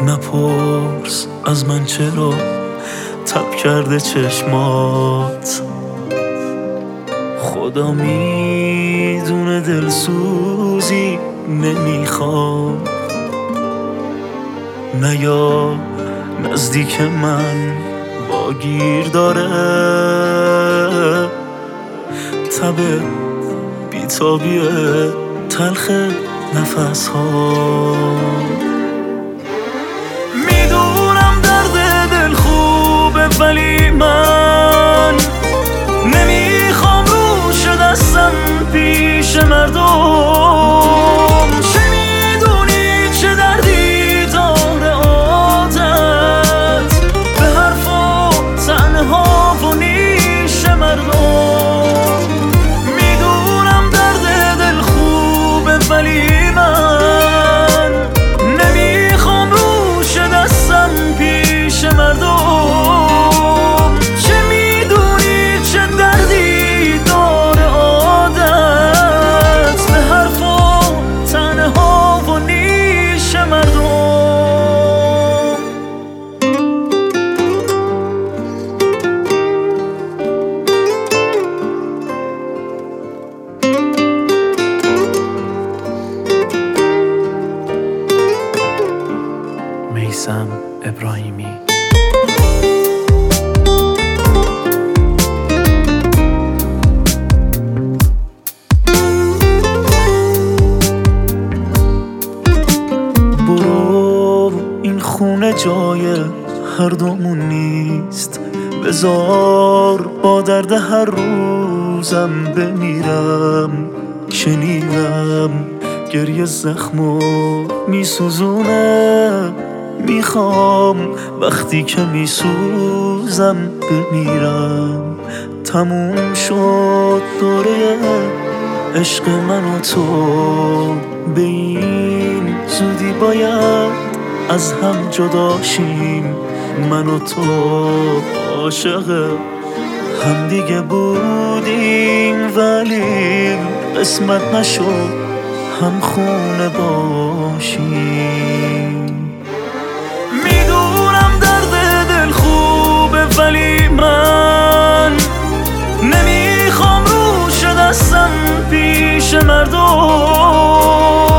نپرس از من چرا تب کرده چشمات، خدا میدونه دلسوزی نمیخوام. نیا نزدیک من با گیر داره تب بیتابی تلخ نفس ها. میدونم درد دل خوبه ولی من نمیخوام روش دستم پیش مردم. چه میدونی چه دردی داره عادت به حرفا تنها و نیش مردم. میدونم درد دل خوبه ولی من نمیخوام روش دستم پیش مردم. چه میدونی چه دردی داره عادت به حرفا تنها و نیش مردم. میثم ابراهیمی. برو این خونه جای هر دومون نیست، بذار با درد هر روزم بمیرم. شنیدم گریه زخمو میسوزونه، میخوام وقتی که میسوزم بمیرم. تموم شد دوره عشق من و تو، به این زودی باید از هم جدا شیم. من و تو عاشق هم دیگه بودیم ولی قسمت نشد هم خونه باشیم. میدونم درد دل خوبه ولی من نمیخوام روش دستم پیش مردم.